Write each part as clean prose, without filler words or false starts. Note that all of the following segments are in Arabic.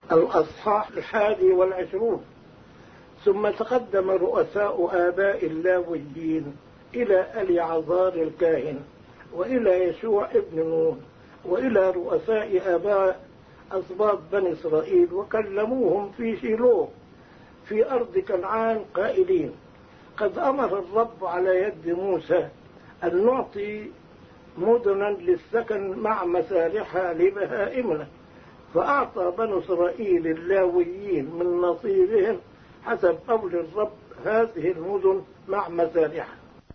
الأصحاح 21. ثم تقدم رؤساء آباء اللاويين إلى اليعزار الكاهن وإلى يشوع ابن نون وإلى رؤساء آباء أسباط بني إسرائيل، وكلموهم في شيلوه في أرض كنعان قائلين: قد أمر الرب على يد موسى أن نعطي مدنا للسكن مع مسارحها لبهائمنا، فأعطى بنو إسرائيل اللاويين من نصيبهم حسب قول الرب هذه المدن مع مسارحها.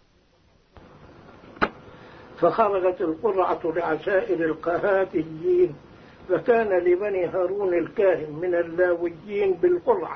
فخرجت القرعة لعشائر القهاتيين، فكان لبني هارون الكاهن من اللاويين بالقرعة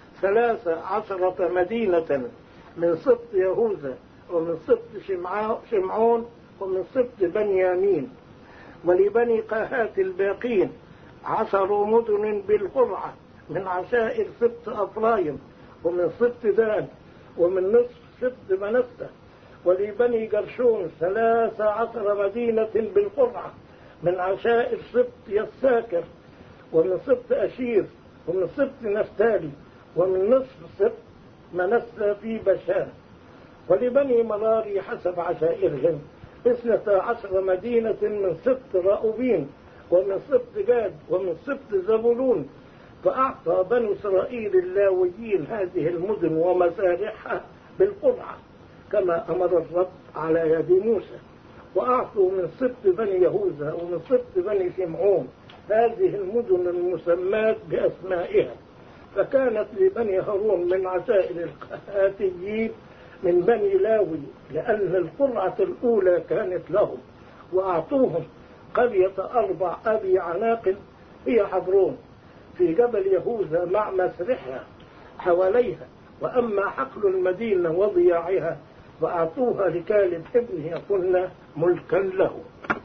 13 مدينة من سبط يهوذا ومن سبط شمعون ومن سبط بنيامين. ولبني قهات الباقين 10 مدن بالقرعة من عشائر سبط أفرايم ومن سبط دان ومن نصف سبط منسى. ولبني جرشون 13 مدينة بالقرعة من عشائر سبط يساكر ومن سبط أشير ومن سبط نفتالي ومن نصف سبط منسى في بشان. ولبني مراري حسب عشائرهم 12 مدينة من سبط رأوبين ومن سبط جاد ومن سبط زبولون. فأعطى بنو إسرائيل اللاويين هذه المدن ومسارحها بالقرعة كما أمر الرب على يد موسى. وأعطوا من سبط بني يهوذا ومن سبط بني شمعون هذه المدن المسمات بأسمائها. فكانت لبني هارون من عشائر القهاتيين من بني لاوي، لأن القرعة الأولى كانت لهم. وأعطوهم قرية 4 أبي عناق هي حبرون في جبل يهوذا مع مسرحها حواليها. وأما حقل المدينة وضياعها فأعطوها لكالب ابنه يكون ملكا له.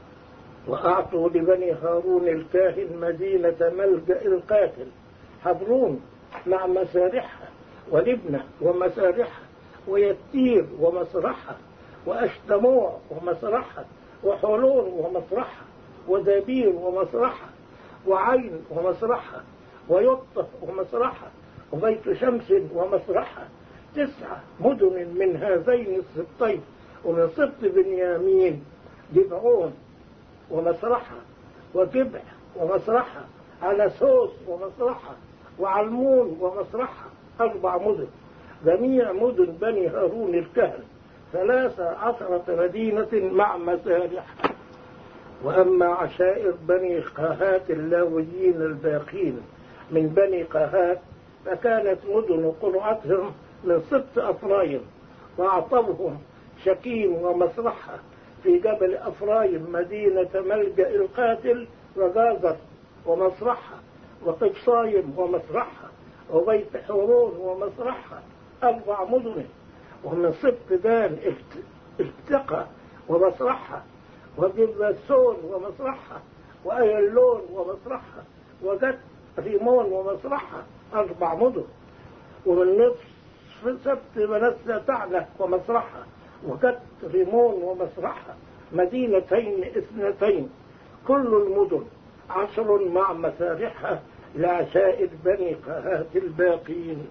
وأعطوا لبني هارون الكاهن مدينة ملجأ القاتل حبرون مع مسارحها ولبنة ومسارحها ويتير ومسرحها وأشتموع ومسرحها وحلور ومسرحها ودابير ومسرحها وعين ومسرحها ويطف ومسرحها وبيت شمس ومسرحها. 9 مدن من هذين السبطين. ومن سبط بنيامين جبعون ومسرحها وجبع ومسرحها على سوس ومسرحها وعلمون ومسرحها 4 مدن. جميع مدن بني هارون الكهن 13 مدينة مع مسارحها. وأما عشائر بني قهات اللاويين الباقين من بني قهات فكانت مدن قرعتهم من سبط أفرايم. وأعطبهم شكيم ومسرحها في جبل أفرايم مدينة ملجأ القاتل وجازر ومسرحها وقبصايم ومسرحها وبيت حورون ومسرحها 4 مدن. ومن سبط دان التقى ومسرحها وجبسون ومسرحها وأيلون ومسرحها وجت ريمون ومسرحها 4 مدن. ومن نصف سبط منسى تعنة ومسرحها وجت ريمون ومسرحها 2 مدينتين. كل المدن 10 مع مسارحها لعشائر بني قهات الباقين.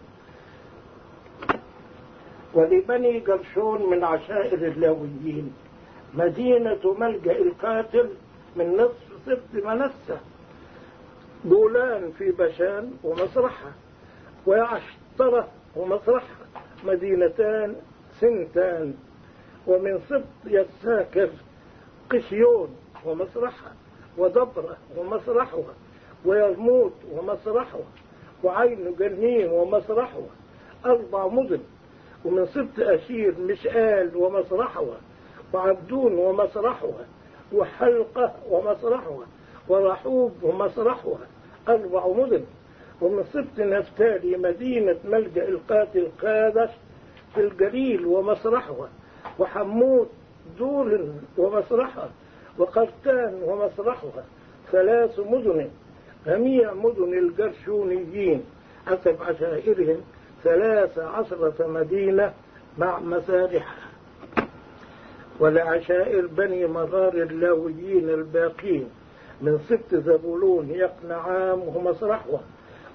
ولبني جرشون من عشائر اللاويين مدينة ملجأ القاتل من نصف سبط منسى جولان في بشان ومسرحها وعشترة ومسرحها 2 سنتان. ومن سبط يساكر قشيون ومسرحها ودبرة ومسرحها ويرموت ومسرحها وعين جنين ومسرحها 4 مدن. ومن سبط أشير مشآل ومسرحها وعبدون ومسرحها وحلقة ومسرحها ورحوب ومسرحها 4 مدن. ومن سبط نفتالي مدينة ملجأ القاتل قادش في الجليل ومسرحها وحموت دول ومسرحها وقرتان ومسرحها 3 مدن. جميع مدن الجرشونيين حسب عشائرهم 13 مدينة مع مسارحها. ولعشائر بني مرار اللاويين الباقين من سبط زبولون يقنعام ومسرحها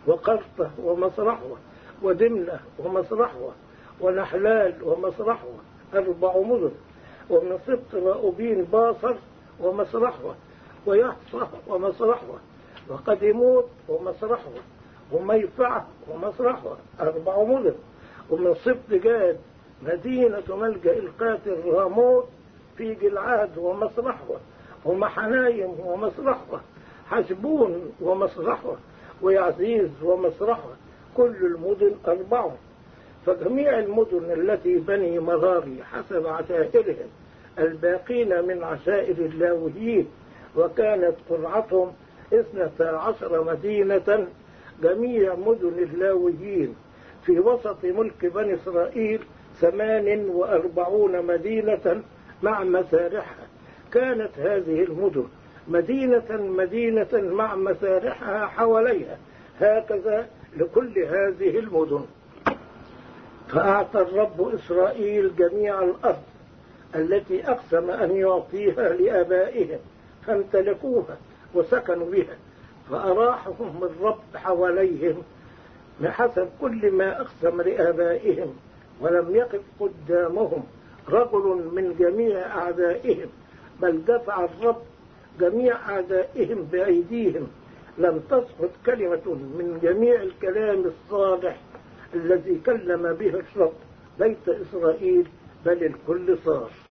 وقرطة ومصرحوة ودمنة ومصرحوة ونحلال ومصرحوة 4 مدن. ومن سبط راؤوبين باصر ومصرحوة ويحصى ومصرحوة وقديموت ومصرحوة وميفعة ومصرحوة 4 مدن. ومن سبط جاد مدينة ملجأ القاتل راموت في جلعاد ومصرحوة ومحنايم ومصرحوة حسبون ومصرحوة ويعزيز ومصرحوة كل المدن 4. فجميع المدن التي بني مراري حسب عشائرهم الباقين من عشائر اللاويين وكانت قرعتهم 12 مدينة جميع مدن اللاويين في وسط ملك بني إسرائيل 48 مدينة مع مسارحها. كانت هذه المدن مدينة مع مسارحها حواليها هكذا لكل هذه المدن. فأعطى الرب إسرائيل جميع الأرض التي أقسم أن يعطيها لآبائهم فامتلكوها وسكنوا بها، فأراحهم الرب حواليهم بحسب كل ما أقسم لآبائهم، ولم يقف قدامهم رجل من جميع أعدائهم، بل دفع الرب جميع أعدائهم بأيديهم. لم تسقط كلمة من جميع الكلام الصالح الذي كلم به الرب بيت إسرائيل، بل الكل صار.